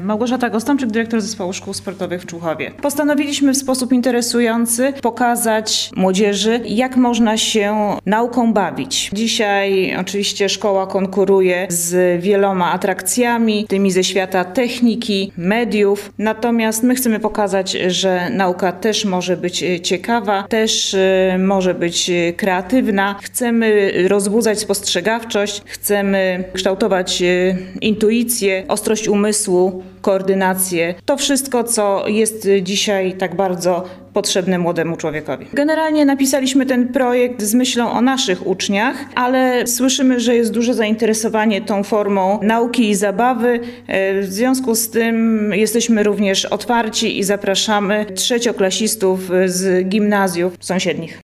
Małgorzata Gostomczyk, dyrektor Zespołu Szkół Sportowych w Człuchowie. Postanowiliśmy w sposób interesujący pokazać młodzieży, jak można się nauką bawić. Dzisiaj oczywiście szkoła konkuruje z wieloma atrakcjami, tymi ze świata techniki, mediów. Natomiast my chcemy pokazać, że nauka też może być ciekawa, też może być kreatywna. Chcemy rozbudzać spostrzegawczość, chcemy kształtować intuicję, ostrość umysłu, koordynację. To wszystko, co jest dzisiaj tak bardzo potrzebne młodemu człowiekowi. Generalnie napisaliśmy ten projekt z myślą o naszych uczniach, ale słyszymy, że jest duże zainteresowanie tą formą nauki i zabawy. W związku z tym jesteśmy również otwarci i zapraszamy trzecioklasistów z gimnazjów sąsiednich.